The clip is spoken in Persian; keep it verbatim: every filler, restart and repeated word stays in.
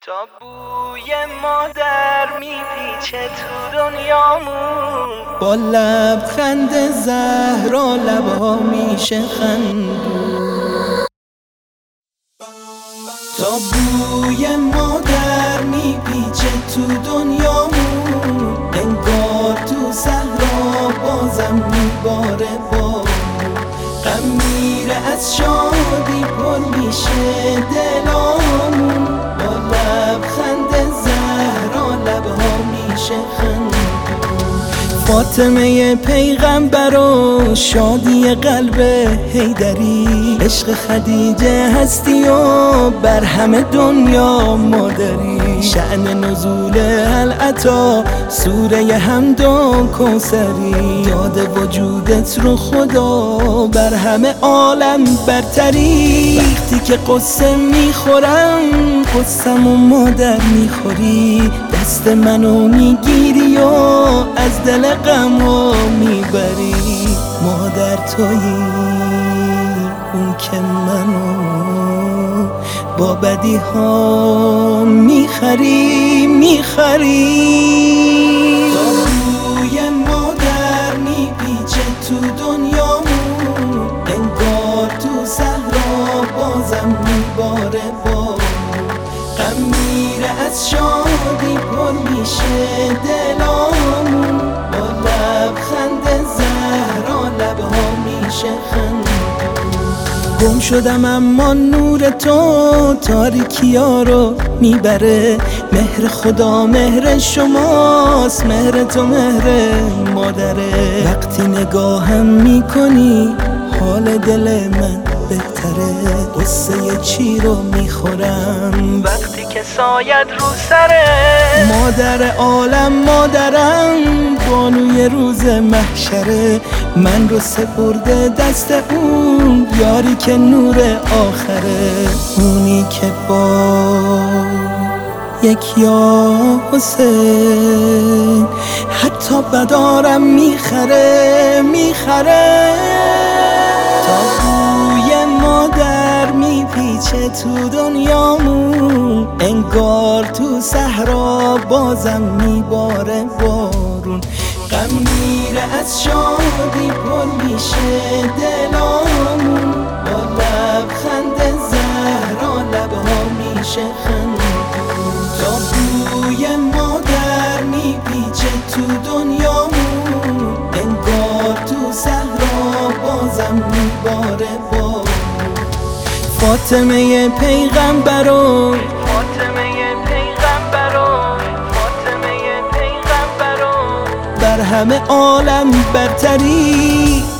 تا بوی مادر میپیچه تو دنیامون، با لبخند زهرا لبها میشه خندون. تا بوی مادر میپیچه تو دنیامون، انگار تو صحرا بازم میباره بارون. غم میره از شادی پر میشه دلامون، با لبخند زهرا لبها میشه خندون. فاطمه پیغمبر و شادی قلب حیدری، عشق خدیجه هستی و بر همه دنیا مادری. شأن نزول العطا سوره حمد و کوثری، یاد وجودت رو خدا بر همه عالم برتری. وقتی که قصه میخورم قصم و مادر میخوری، دست منو میگیری و از دل غمو میبری. مادر تویی اون که منو با بدی ها میخری میخری. تا بوی مادر میپیچه تو دنیامون، انگار تو صحرا بازم میباره بارون. غم میره از شادی پر میشه دلامون، با لبخند زهرا لبها میشه خندون. گم شدم اما نور تو تاریکیا رو میبره. مهر خدا مهر شماست، مهر تو مهر مادره. وقتی نگاهم میکنی حال دل من بهتره. قصه چی رو میخورم وقتی که سایت رو سره. مادر عالم مادرم، بانوی روز محشره. من رو سپرده دست اون یاری که نور آخره. اونی که با یک یا حسین حتی بدارم میخره میخره. تا بوی مادر میپیچه تو دنیامون، انگار تو صحرا بازم میباره بارون. غم میره از شادی پر میشه دلامون، با لبخند زهرا لبها میشه خندون. تا بوی مادر میپیچه تو دنیامون، انگار تو صحرا بازم میباره بارون. فاطمه پیغمبر و فاطمه پیغمبر و فاطمه پیغمبر و بر همه عالم برتری.